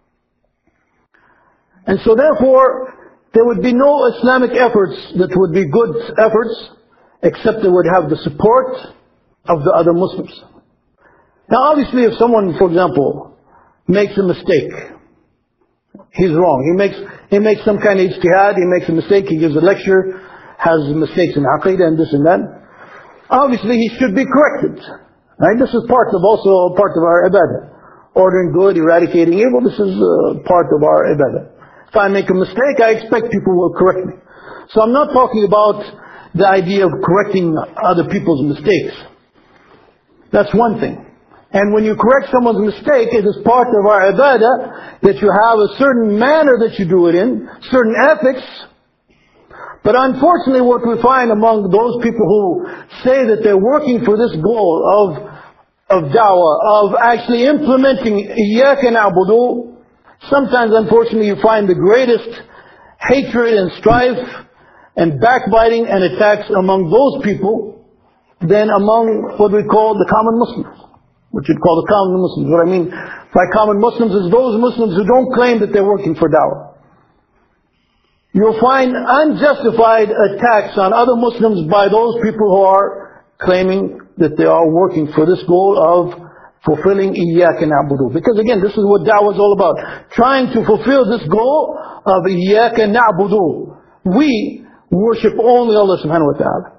And so therefore, there would be no Islamic efforts that would be good efforts except they would have the support of the other Muslims. Now obviously if someone, for example, makes a mistake, he's wrong. He makes some kind of ijtihad, he makes a mistake, he gives a lecture, has mistakes in aqeedah and this and that. Obviously he should be corrected. Right? This is also part of our ibadah. Ordering good, eradicating evil, this is part of our ibadah. If I make a mistake, I expect people will correct me. So I'm not talking about the idea of correcting other people's mistakes. That's one thing. And when you correct someone's mistake, it is part of our ibadah that you have a certain manner that you do it in, certain ethics. But unfortunately what we find among those people who say that they're working for this goal of da'wah, of actually implementing Iyyaka na'budu, sometimes unfortunately you find the greatest hatred and strife and backbiting and attacks among those people than among what we call the common Muslims. What you'd call the common Muslims. What I mean by common Muslims is those Muslims who don't claim that they're working for da'wah. You'll find unjustified attacks on other Muslims by those people who are claiming that they are working for this goal of fulfilling إِيَّاكَ نَعْبُدُ. Because again, this is what da'wah is all about. Trying to fulfill this goal of إِيَّاكَ نَعْبُدُ. We worship only Allah subhanahu wa ta'ala.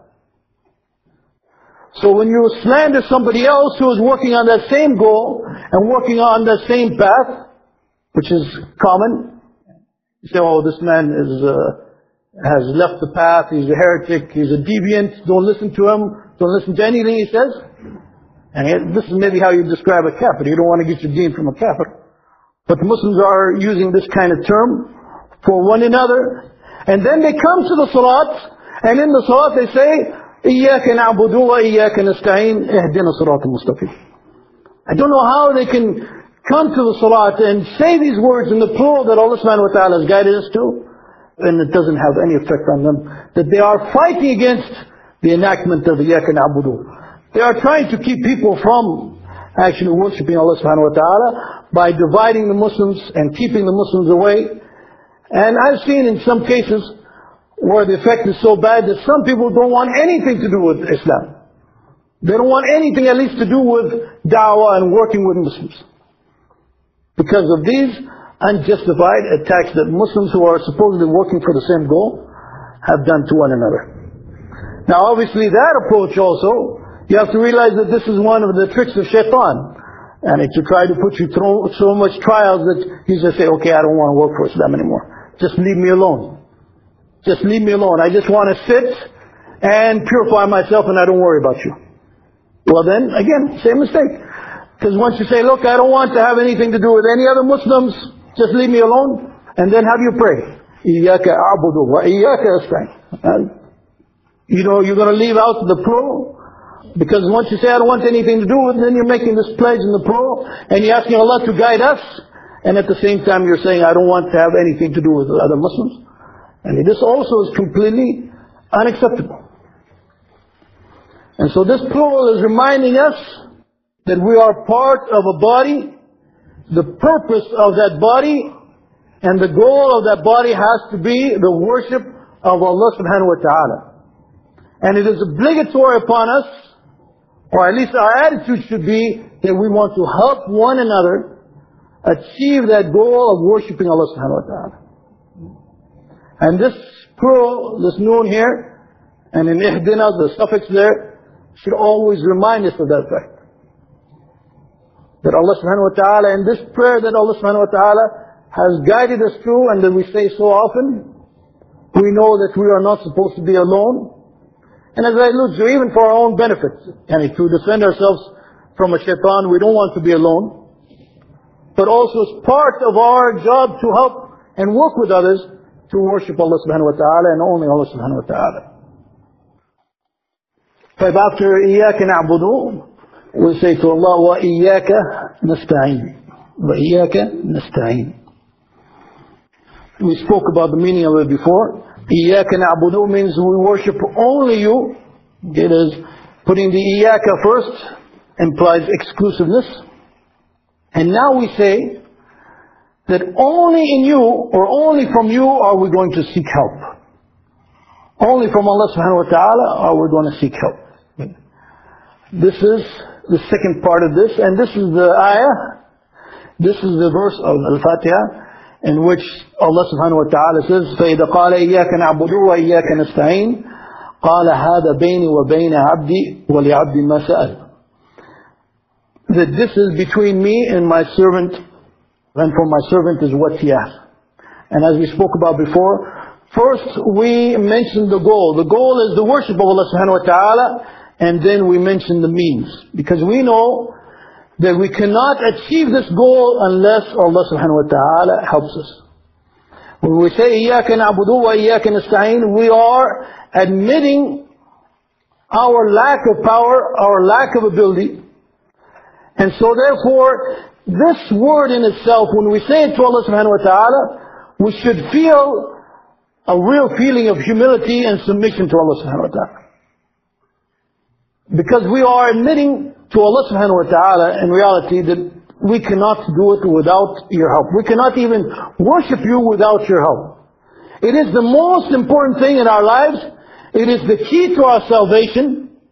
So when you slander somebody else who is working on that same goal and working on that same path, which is common, you say, oh, this man has left the path, he's a heretic, he's a deviant, don't listen to him, don't listen to anything he says. And this is maybe how you describe a kafir. You don't want to get your deen from a kafir. But the Muslims are using this kind of term for one another. And then they come to the salat, and in the salat they say, إِيَّاكَ نَعْبُدُ وَإِيَّاكَ نَسْتَعِينُ اهْدِنَا الصِّرَاطَ الْمُسْتَقِيمَ. I don't know how they can come to the salat and say these words in the plural that Allah subhanahu wa ta'ala has guided us to, and it doesn't have any effect on them. That they are fighting against the enactment of إِيَّاكَ نَعْبُدُ. They are trying to keep people from actually worshipping Allah subhanahu wa ta'ala by dividing the Muslims and keeping the Muslims away. And I've seen in some cases where the effect is so bad that some people don't want anything to do with Islam. They don't want anything at least to do with da'wah and working with Muslims. Because of these unjustified attacks that Muslims who are supposedly working for the same goal have done to one another. Now obviously that approach also, you have to realize that this is one of the tricks of shaitan. And to try to put you through so much trials that you just say, okay, I don't want to work for Islam anymore. Just leave me alone. Just leave me alone. I just want to sit and purify myself and I don't worry about you. Well then, again, same mistake. Because once you say, look, I don't want to have anything to do with any other Muslims, just leave me alone. And then how do you pray? إِيَّاكَ أَعْبُدُ وَإِيَّاكَ أَسْتَعِينُ. You know, you're going to leave out the plural. Because once you say, I don't want anything to do with it, then you're making this pledge in the plural, and you're asking Allah to guide us, and at the same time you're saying, I don't want to have anything to do with other Muslims. And this also is completely unacceptable. And so this plural is reminding us that we are part of a body, the purpose of that body, and the goal of that body has to be the worship of Allah subhanahu wa ta'ala. And it is obligatory upon us, or at least our attitude should be that we want to help one another achieve that goal of worshipping Allah subhanahu wa ta'ala. And this plural, this noon here, and in ihdina, the suffix there, should always remind us of that fact. That Allah subhanahu wa ta'ala, in this prayer that Allah subhanahu wa ta'ala has guided us through, and that we say so often, we know that we are not supposed to be alone. And as I allude to, even for our own benefit, and to defend ourselves from a shaitan, we don't want to be alone. But also it's part of our job to help and work with others to worship Allah subhanahu wa ta'ala and only Allah subhanahu wa ta'ala. But after إِيَّاكَ نَعْبُدُ, we say to Allah, وَإِيَّاكَ نَسْتَعِينُ. وَإِيَّاكَ نَسْتَعِينُ. We spoke about the meaning of it before. إِيَّاكَ نَعْبُدُ means we worship only you. It is putting the إِيَّاكَ first implies exclusiveness. And now we say that only in you or only from you are we going to seek help. Only from Allah subhanahu wa ta'ala are we going to seek help. This is the second part of this, and this is the ayah. This is the verse of Al-Fatiha, in which Allah subhanahu wa ta'ala says, فَإِذَا قَالَ إِيَّاكَ نَعْبُدُ وَإِيَّاكَ نَسْتَعِينُ قَالَ هَذَا بَيْنِي وَبَيْنَ عَبْدِي وَلِعَبْدِ مَا سَأَلَ. That this is between me and my servant, and for my servant is what he asked. And as we spoke about before, first we mentioned the goal. The goal is the worship of Allah subhanahu wa ta'ala, and then we mentioned the means. Because we know that we cannot achieve this goal unless Allah subhanahu wa ta'ala helps us. When we say إِيَّاكَ نَعْبُدُ وَإِيَّاكَ نَسْتَعِينُ, we are admitting our lack of power, our lack of ability. And so therefore, this word in itself, when we say it to Allah subhanahu wa ta'ala, we should feel a real feeling of humility and submission to Allah subhanahu wa ta'ala. Because we are admitting to Allah subhanahu wa ta'ala in reality that we cannot do it without your help. We cannot even worship you without your help. It is the most important thing in our lives. It is the key to our salvation.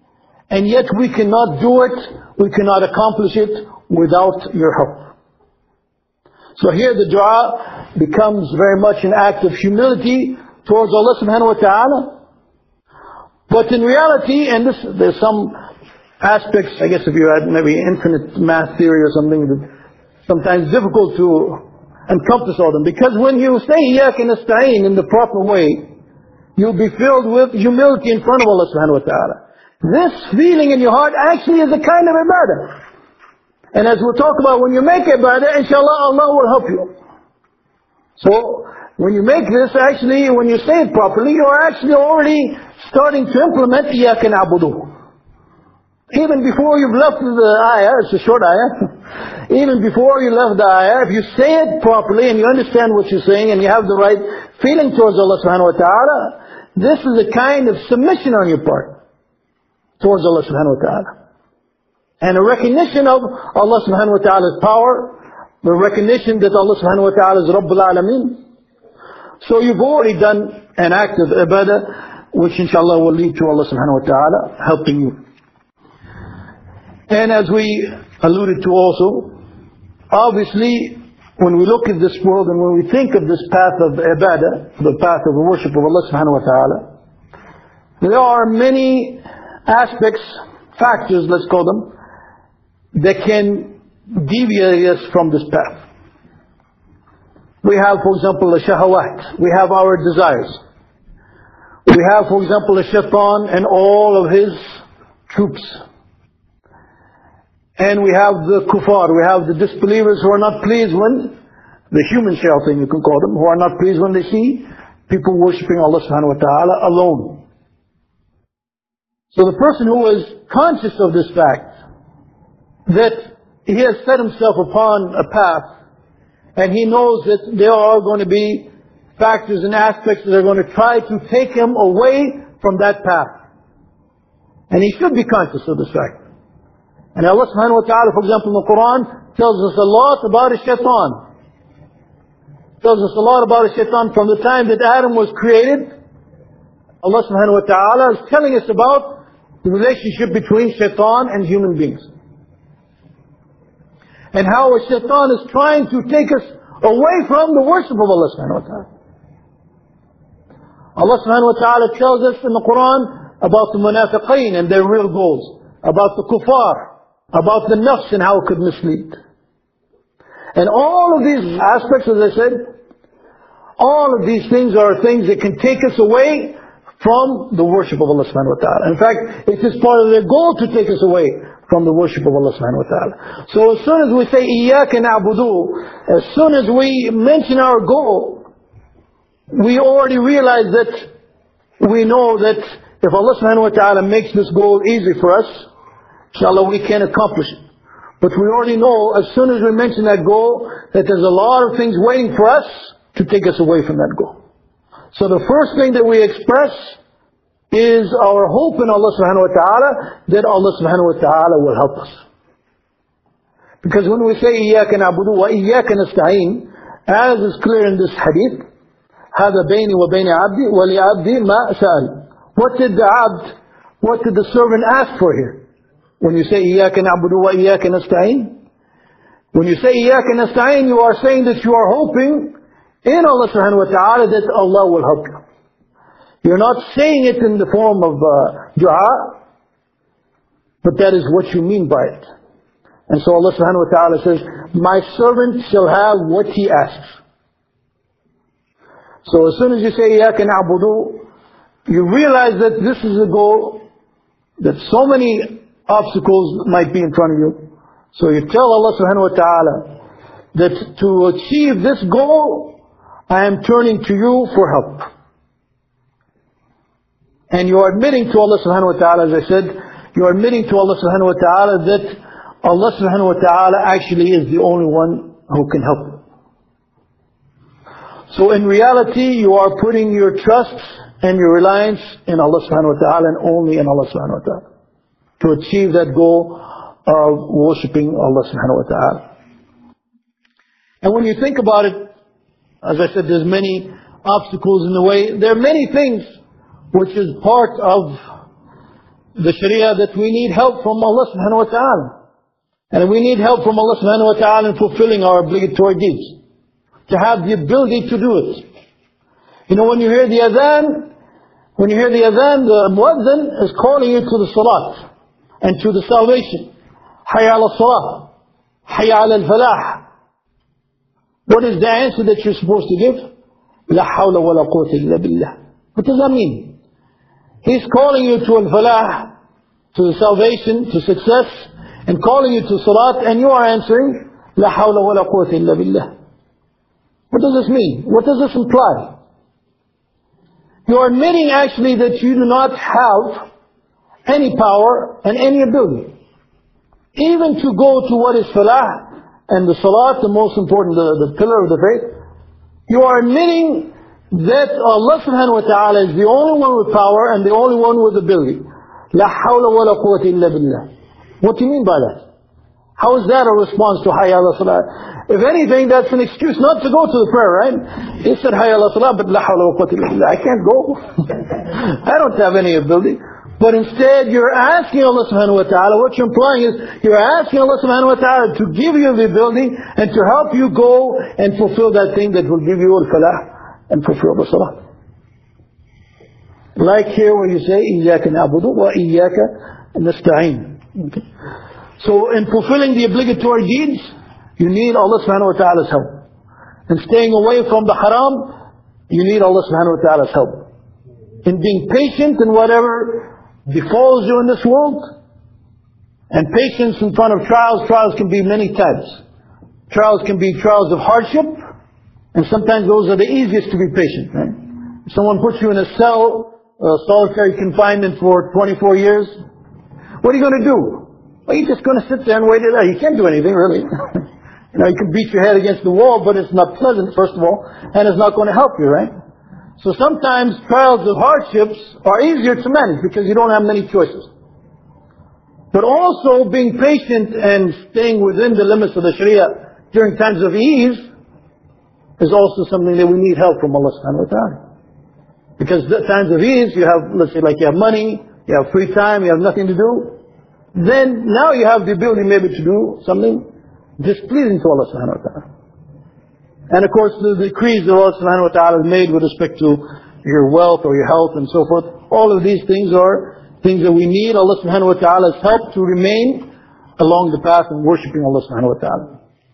and yet we cannot do it, we cannot accomplish it without your help. So here the dua becomes very much an act of humility towards Allah subhanahu wa ta'ala. But in reality, and there's some aspects, I guess if you had maybe infinite math theory or something, that sometimes difficult to encompass all them. Because when you say Iyaka nasta'een in the proper way, you'll be filled with humility in front of Allah subhanahu wa ta'ala. This feeling in your heart actually is a kind of ibadah. And as we'll talk about, when you make ibadah, inshallah, Allah will help you. So, when you make this, actually, when you say it properly, you're actually already starting to implement Iyaka na'budu. Even before you've left the ayah, it's a short ayah, even before you left the ayah, if you say it properly and you understand what you're saying and you have the right feeling towards Allah subhanahu wa ta'ala, this is a kind of submission on your part towards Allah subhanahu wa ta'ala. And a recognition of Allah subhanahu wa ta'ala's power, the recognition that Allah subhanahu wa ta'ala is Rabbul Alameen. So you've already done an act of ibadah, which inshallah will lead to Allah subhanahu wa ta'ala helping you. And as we alluded to also, obviously, when we look at this world and when we think of this path of ibadah, the path of the worship of Allah subhanahu wa ta'ala, there are many aspects, factors, let's call them, that can deviate us from this path. We have, for example, the shahawat. We have our desires. We have, for example, the shaitan and all of his troops. And we have the kuffar, we have the disbelievers who are not pleased when, the human shayateen you can call them, who are not pleased when they see people worshipping Allah subhanahu wa ta'ala alone. So the person who is conscious of this fact, that he has set himself upon a path, and he knows that there are going to be factors and aspects that are going to try to take him away from that path. And he should be conscious of this fact. And Allah subhanahu wa ta'ala, for example, in the Quran, tells us a lot about a shaitan. Tells us a lot about a shaitan from the time that Adam was created. Allah subhanahu wa ta'ala is telling us about the relationship between shaitan and human beings. And how a shaitan is trying to take us away from the worship of Allah subhanahu wa ta'ala. Allah subhanahu wa ta'ala tells us in the Quran about the munafiqeen and their real goals. About the kuffar. About the nafs and how it could mislead. And all of these aspects, as I said, all of these things are things that can take us away from the worship of Allah subhanahu wa ta'ala. In fact, it is part of their goal to take us away from the worship of Allah subhanahu wa ta'ala. So as soon as we say Iyaka na'budu, as soon as we mention our goal, we already realize that we know that if Allah subhanahu wa ta'ala makes this goal easy for us, inshallah we can accomplish it. But we already know, as soon as we mention that goal, that there's a lot of things waiting for us to take us away from that goal. So the first thing that we express is our hope in Allah subhanahu wa ta'ala, that Allah subhanahu wa ta'ala will help us. Because when we say Iyaka na'budu wa Iyaka nasta'een, as is clear in this hadith, هذا بيني وبين عبدي ولعبدي ما سأل. What did the servant ask for here? When you say Iyaka na'budu wa Iyaka nasta'een, when you say Iyaka nasta'een, you are saying that you are hoping in Allah subhanahu wa ta'ala that Allah will help you. You're not saying it in the form of dua, but that is what you mean by it. And so Allah subhanahu wa ta'ala says, my servant shall have what he asks. So as soon as you say Iyaka na'budu, you realize that this is a goal, that so many obstacles might be in front of you. So you tell Allah subhanahu wa ta'ala that to achieve this goal, I am turning to you for help. And you are admitting to Allah subhanahu wa ta'ala, as I said, you are admitting to Allah subhanahu wa ta'ala that Allah subhanahu wa ta'ala actually is the only one who can help you. So in reality, you are putting your trust and your reliance in Allah subhanahu wa ta'ala and only in Allah subhanahu wa ta'ala to achieve that goal of worshipping Allah subhanahu wa ta'ala. And when you think about it, as I said, there's many obstacles in the way. There are many things which is part of the Sharia that we need help from Allah subhanahu wa ta'ala. And we need help from Allah subhanahu wa ta'ala in fulfilling our obligatory deeds. To have the ability to do it. You know, when you hear the adhan, the muazzin is calling you to the salat and to the salvation. Hayya ala salah. Hayya ala al-falah. What is the answer that you're supposed to give? La hawla wa la quwwata illa billah. What does that mean? He's calling you to al-falah, to the salvation, to success, and calling you to salat, and you are answering La hawla wa la quwwata illa billah. What does this mean? What does this imply? You are admitting actually that you do not have any power and any ability. Even to go to what is falah and the salat, the most important, the pillar of the faith, you are admitting that Allah subhanahu wa ta'ala is the only one with power and the only one with ability. La hawla wa la quwwata illa billah. What do you mean by that? How is that a response to Hayya ala salah? If anything, that's an excuse not to go to the prayer, right? He said Hayya ala salah, but la hawla wa quwwata illa billah. I can't go. I don't have any ability. But instead, you're asking Allah subhanahu wa ta'ala, what you're implying is, you're asking Allah subhanahu wa ta'ala to give you the ability and to help you go and fulfill that thing that will give you al-falah and fulfill the salah. Like here where you say, إِيَّاكَ نَعْبُدُ وَإِيَّاكَ نَسْتَعِينُ. Okay. So in fulfilling the obligatory deeds, you need Allah subhanahu wa ta'ala's help. In staying away from the haram, you need Allah subhanahu wa ta'ala's help. In being patient in whatever befalls you in this world, and patience in front of trials. Trials can be many types. Trials can be trials of hardship, and sometimes those are the easiest to be patient, right? If someone puts you in a cell, solitary confinement for 24 years, what are you going to do? Well, you're just going to sit there and wait it out. You can't do anything, really. You know, you can beat your head against the wall, but it's not pleasant, first of all, and it's not going to help you, right? So sometimes trials of hardships are easier to manage because you don't have many choices. But also being patient and staying within the limits of the Sharia during times of ease is also something that we need help from Allah subhanahu wa ta'ala. Because at times of ease, you have, let's say, like you have money, you have free time, you have nothing to do. Then now you have the ability maybe to do something displeasing to Allah subhanahu wa ta'ala. And of course the decrees that Allah subhanahu wa ta'ala has made with respect to your wealth or your health and so forth, all of these things are things that we need Allah subhanahu wa ta'ala's help to remain along the path of worshipping Allah subhanahu wa ta'ala.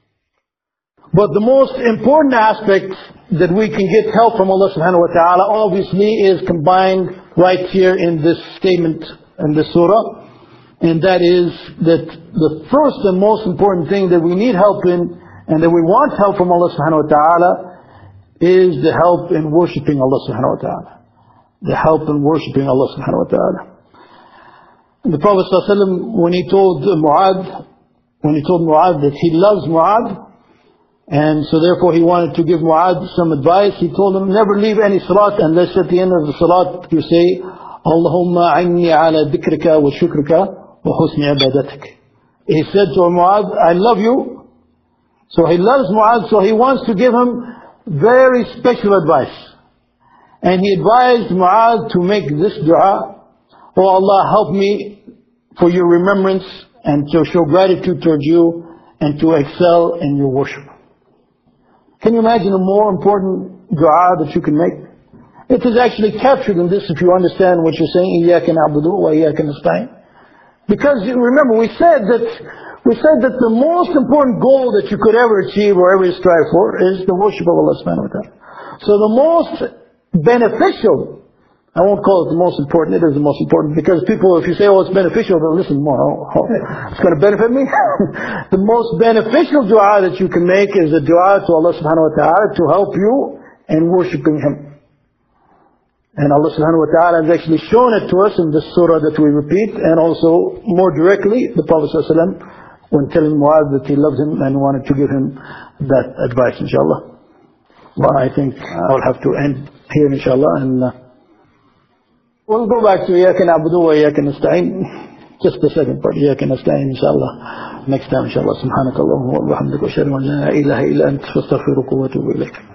But the most important aspect that we can get help from Allah subhanahu wa ta'ala obviously is combined right here in this statement in this surah. And that is that the first and most important thing that we need help in and that we want help from Allah subhanahu wa ta'ala is the help in worshipping Allah subhanahu wa ta'ala. The help in worshipping Allah subhanahu wa ta'ala. And the Prophet ﷺ, when he told Mu'adh that he loves Mu'adh, and so therefore he wanted to give Mu'adh some advice, he told him, never leave any salat unless at the end of the salat you say, Allahumma a'inni ala dhikrika wa shukrika wa husni ibadatik. He said to Mu'adh, I love you. So he loves Mu'adh, so he wants to give him very special advice. And he advised Mu'adh to make this dua, Oh Allah, help me for your remembrance and to show gratitude towards you and to excel in your worship. Can you imagine a more important dua that you can make? It is actually captured in this if you understand what you're saying, إِيَّاكَ نَعْبُدُ وَإِيَّاكَ نَسْتَعِينُ. Because remember, we said that the most important goal that you could ever achieve or ever strive for is the worship of Allah subhanahu wa ta'ala. So the most beneficial, I won't call it the most important, it is the most important, because people, if you say, oh, it's beneficial, they'll listen more. Oh, it's going to benefit me? The most beneficial dua that you can make is a dua to Allah subhanahu wa ta'ala to help you in worshipping Him. And Allah subhanahu wa ta'ala has actually shown it to us in this surah that we repeat, and also more directly, the Prophet sallallahu alaihi wasallam, when telling Mu'adh that he loves him and wanted to give him that advice, inshallah. Well, I think I'll have to end here, inshallah, and we'll go back to إِيَّاكَ نَعْبُدُ وَإِيَّاكَ نَسْتَعِينُ. Just the second part, إِيَّاكَ نَسْتَعِينُ, inshallah. Next time, inshallah. سبحانك اللهم وبحمدك وأشهد أن لا إله إلا أنت أستغفرك وأتوب إليك.